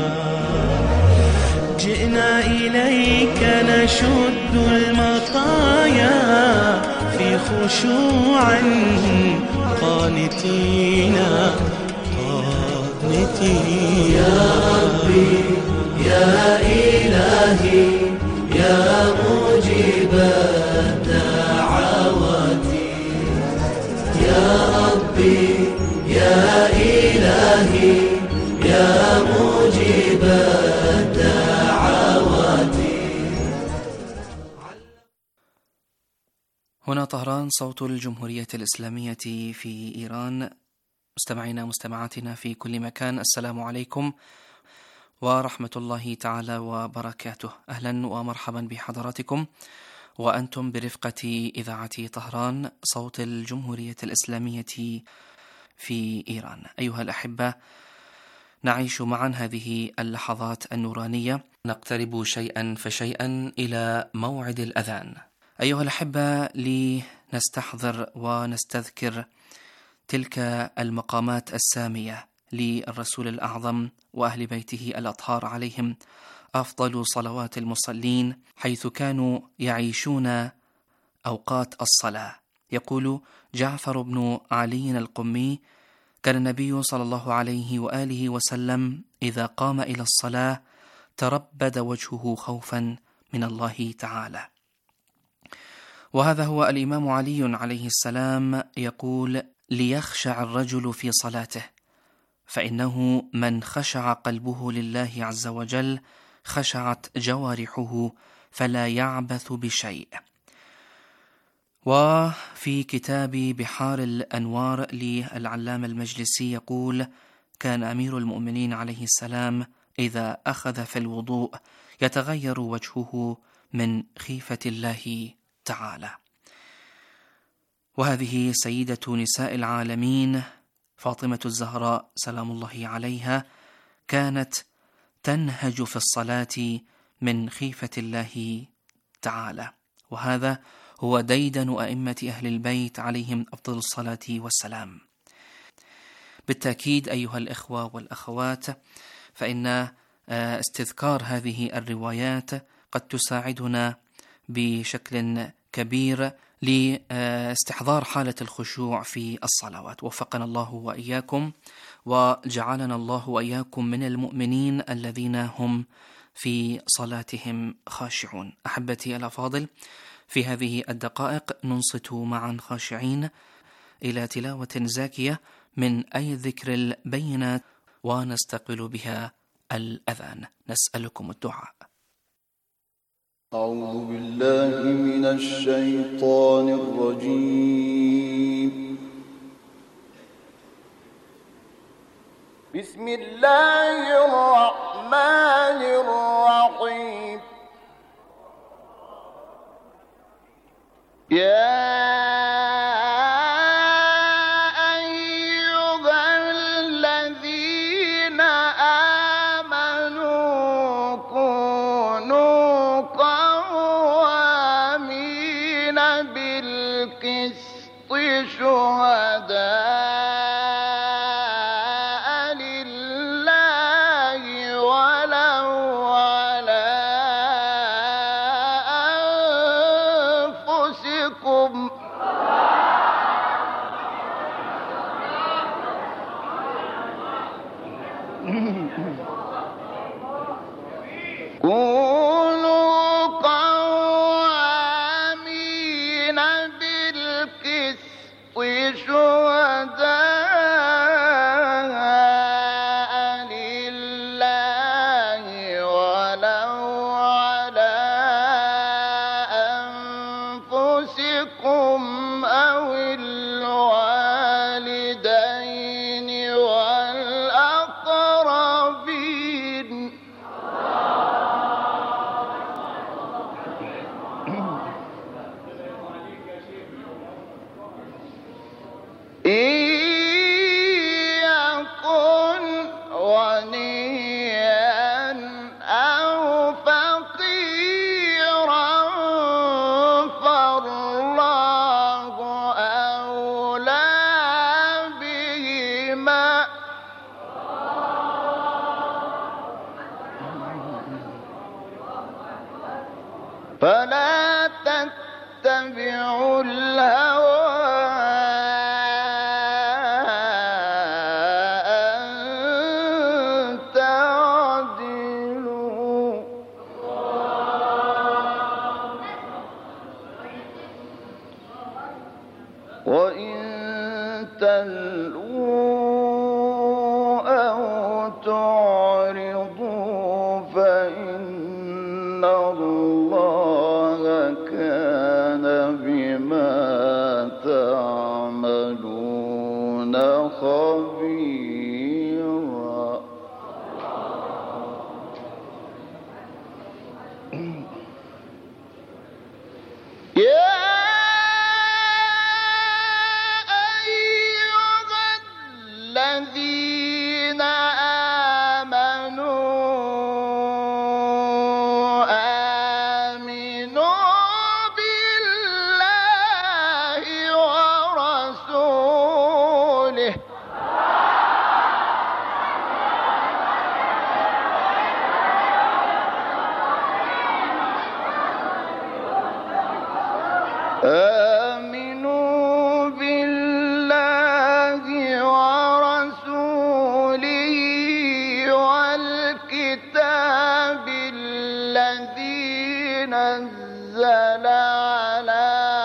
جئنا إليك نشد المطايا في خشوع قانتين قانتين. يا ربي يا إلهي يا مجيب الدعوات، يا ربي يا إلهي يا مجيب الدعوات. هنا طهران، صوت الجمهورية الإسلامية في إيران. مستمعينا مستمعاتنا في كل مكان، السلام عليكم ورحمة الله تعالى وبركاته. أهلا ومرحبا بحضراتكم وأنتم برفقة إذاعة طهران، صوت الجمهورية الإسلامية في إيران. أيها الأحبة، نعيش معا هذه اللحظات النورانية، نقترب شيئا فشيئا إلى موعد الأذان. أيها الأحبة، لنستحضر ونستذكر تلك المقامات السامية للرسول الأعظم وأهل بيته الأطهار عليهم أفضل صلوات المصلين، حيث كانوا يعيشون أوقات الصلاة. يقول جعفر بن علي القمي: كان النبي صلى الله عليه وآله وسلم إذا قام إلى الصلاة تربد وجهه خوفا من الله تعالى. وهذا هو الإمام علي عليه السلام يقول: ليخشع الرجل في صلاته، فإنه من خشع قلبه لله عز وجل خشعت جوارحه فلا يعبث بشيء. وفي كتاب بحار الأنوار للعلامة المجلسي يقول: كان أمير المؤمنين عليه السلام إذا أخذ في الوضوء يتغير وجهه من خيفة الله تعالى. وهذه سيدة نساء العالمين فاطمة الزهراء سلام الله عليها كانت تنهج في الصلاة من خيفة الله تعالى، وهذا هو ديدن أئمة أهل البيت عليهم أفضل الصلاة والسلام. بالتأكيد أيها الإخوة والأخوات، فإن استذكار هذه الروايات قد تساعدنا بشكل كبير لاستحضار حالة الخشوع في الصلوات. وفقنا الله وإياكم، وجعلنا الله وإياكم من المؤمنين الذين هم في صلاتهم خاشعون. أحبتي الأفاضل، في هذه الدقائق ننصت معا خاشعين إلى تلاوة زاكية من أي ذكر البينات، ونستقبل بها الأذان. نسألكم الدعاء. أعوذ بالله من الشيطان الرجيم. بسم الله الرحمن الرحيم. فلا تتبعوا الهوى أن تعدلوا وإن تلووا أو تعرضوا فإن الله كان بما تعملون خبيرا. يا أيها آمنوا بالله ورسوله والكتاب الذي نزل على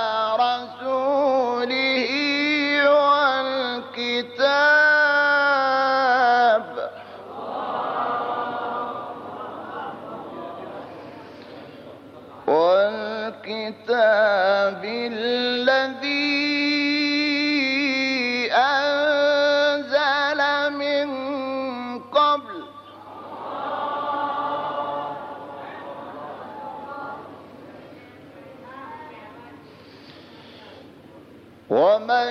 رسوله والكتاب الذي أنزل من قبل ومن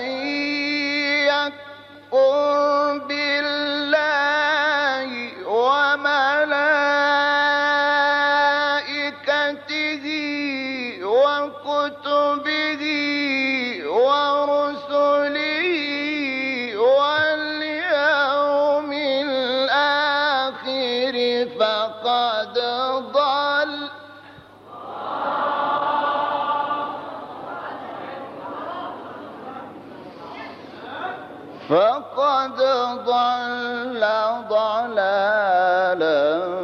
يكفر بالله وملائكته وكتبه ورسله واليوم الآخر فقد ضل ضلالا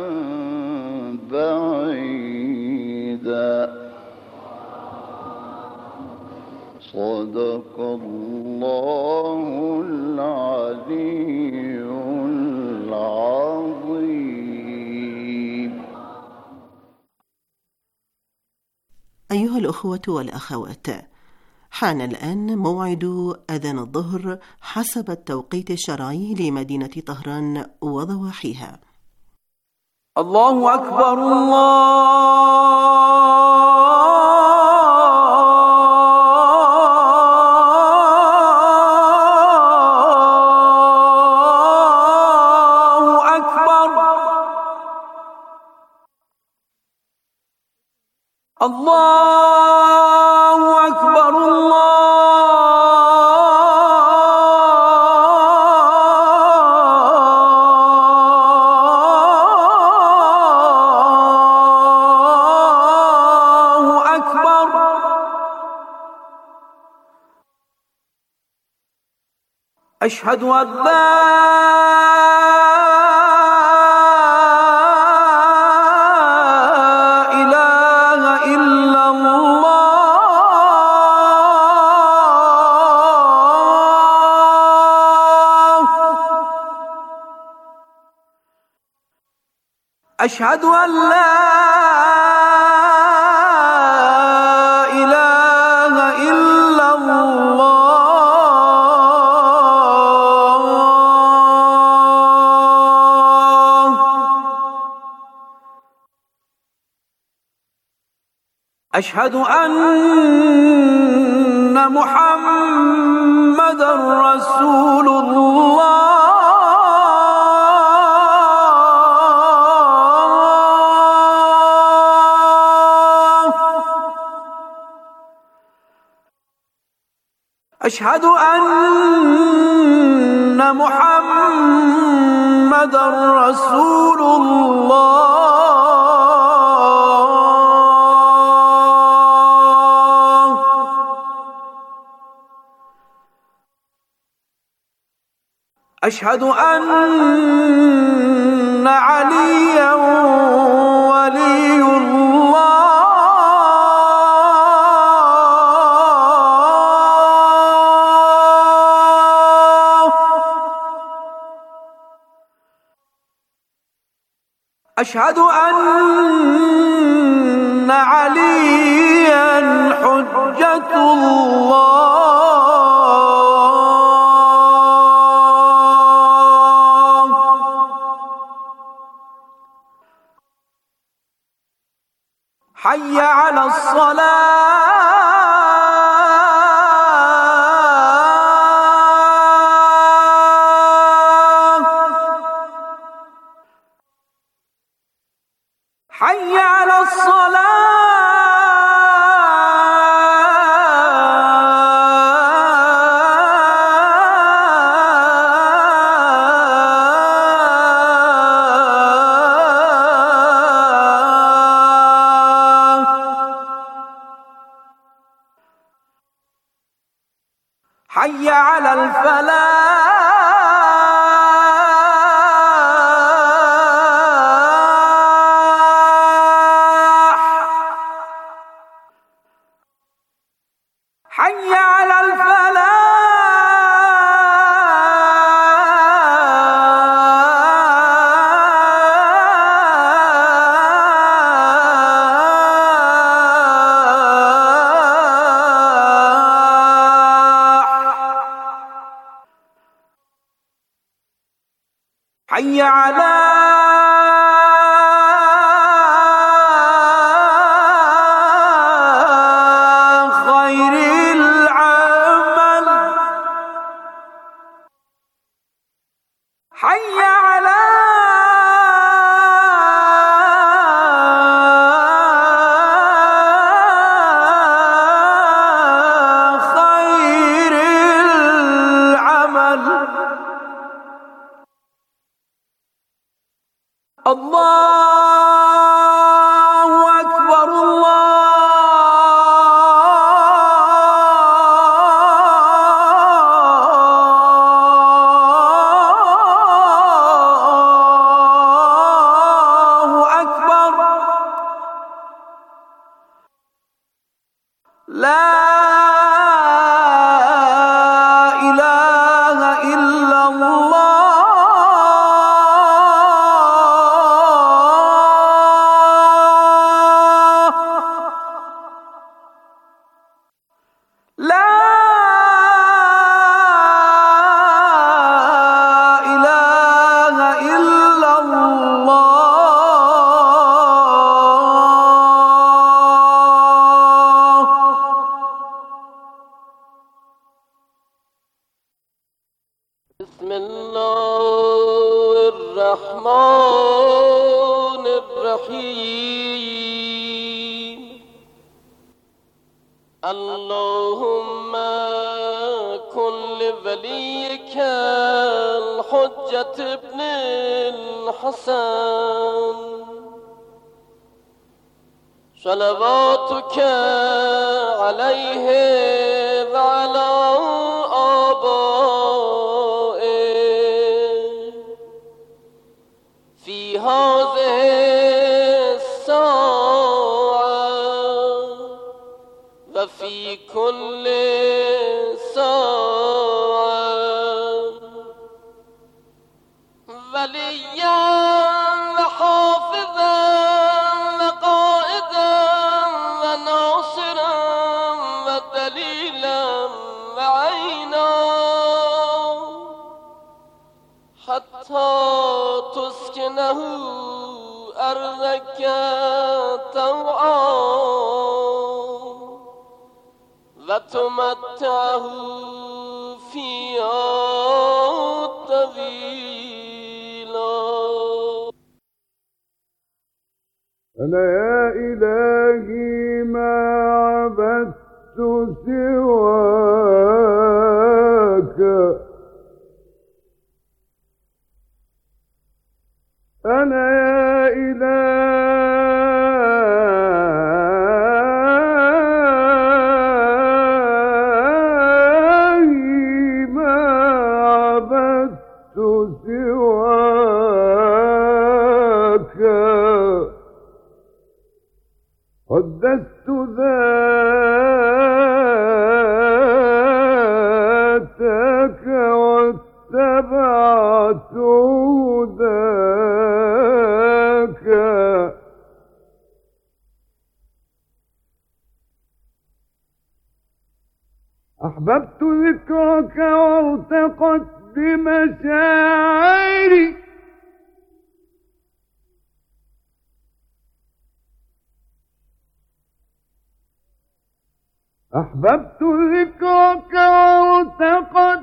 بعيدا. صدق الله العلي العظيم. أيها الأخوة والأخوات، حان الآن موعد أذان الظهر حسب التوقيت الشرعي لمدينة طهران وضواحيها. الله أكبر الله أكبر. الله أكبر الله أكبر. أشهد أن لا إله إلا الله. أشهد أن لا إله إلا الله. أشهد أن محمدًا رسول الله. أشهد أن محمدًا رسول الله. أشهد أن عليا ولي الله. أشهد أن عليا حجة الله. حي على الصلاة. حي على حي على خير العمل حي على خير العمل الله أكبر الله أكبر لا إله إلا الله لا إله إلا الله بسم الله الرحمن الرحيم اللهم كن لوليك الحجة ابن الحسن صلواتك عليه وعلى آبائه في هذه الساعة وفي كل ساعة وليا وحافظا وقائدا وناصرا ودليلا وعينا حتى تسكنه أرضك طوعا وتمتعه فيها طويلا. أنا يا إلهي ما عبدت سواك أنا يا إلهي ما عبدت سواك قدست ذاتك واتبعت هداك أحببت ذكرك وارتقت بمشاعري أحببت ذكرك وارتقت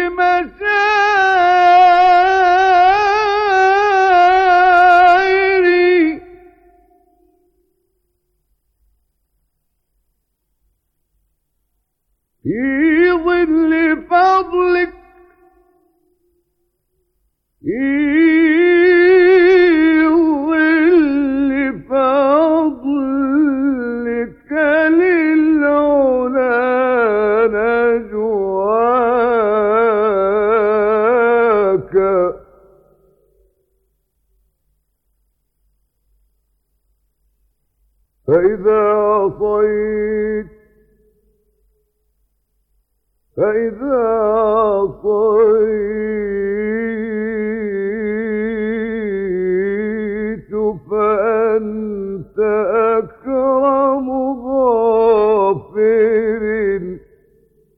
بمشاعري في ظل فضلك في ظل فضلك للعلا نجواك فإذا عصيت فأنت أكرم غافر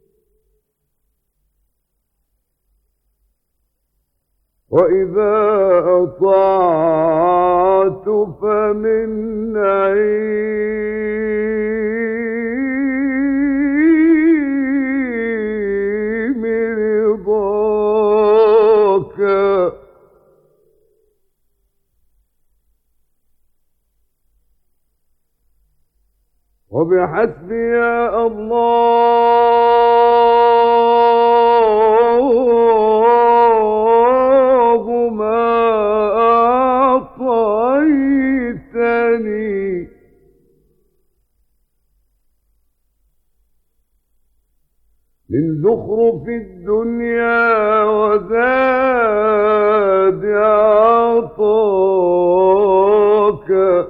وإذا استطعت فمن نعيم رضاك وبحسبي يا الله ما أعطيتني من زخرف الدنيا وزاد عطاك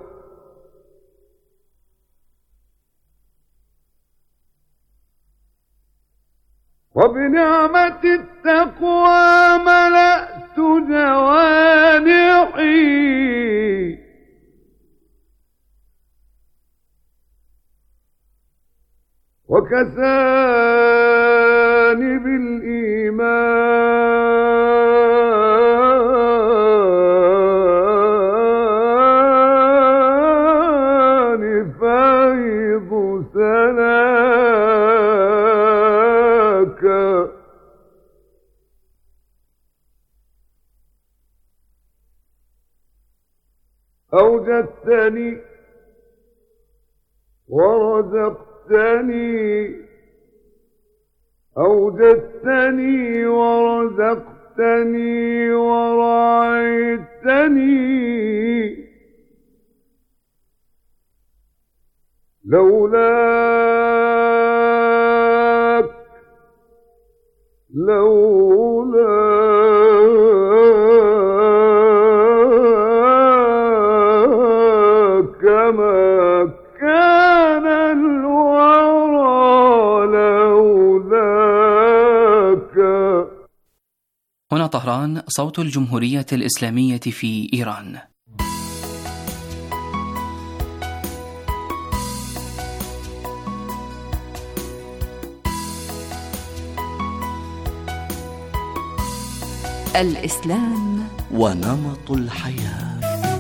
وبنعمة التقوى ملأت جوانحي وكساني بالإيمان فيض سناك أوجدتني ورزقتني ورعيتني لولاك ما كان الورى لولاك. هنا طهران، صوت الجمهورية الإسلامية في إيران. الإسلام ونمط الحياة.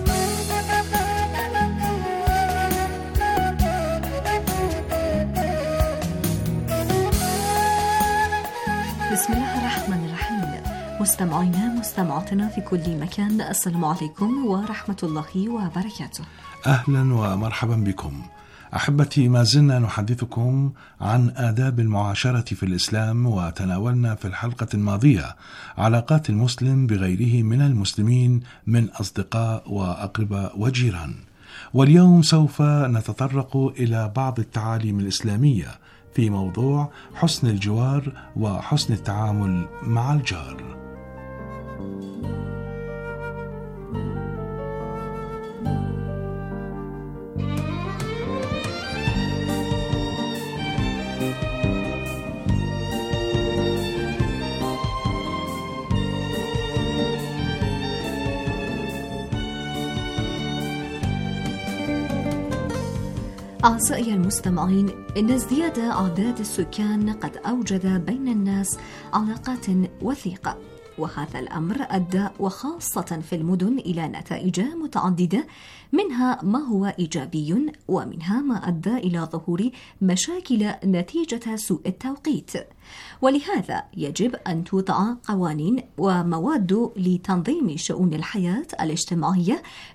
بسم الله الرحمن الرحيم. مستمعينا مستمعاتنا في كل مكان، السلام عليكم ورحمة الله وبركاته. أهلا ومرحبا بكم أحبتي. ما زلنا نحدثكم عن آداب المعاشرة في الإسلام، وتناولنا في الحلقة الماضية علاقات المسلم بغيره من المسلمين من أصدقاء وأقرباء وجيران، واليوم سوف نتطرق إلى بعض التعاليم الإسلامية في موضوع حسن الجوار وحسن التعامل مع الجار. أعزائي المستمعين، إن ازدياد أعداد السكان قد أوجد بين الناس علاقات وثيقة، وهذا الأمر أدى وخاصة في المدن إلى نتائج متعددة، منها ما هو إيجابي ومنها ما أدى إلى ظهور مشاكل نتيجة سوء التوقيت. ولهذا يجب أن توضع قوانين ومواد لتنظيم شؤون الحياة الاجتماعية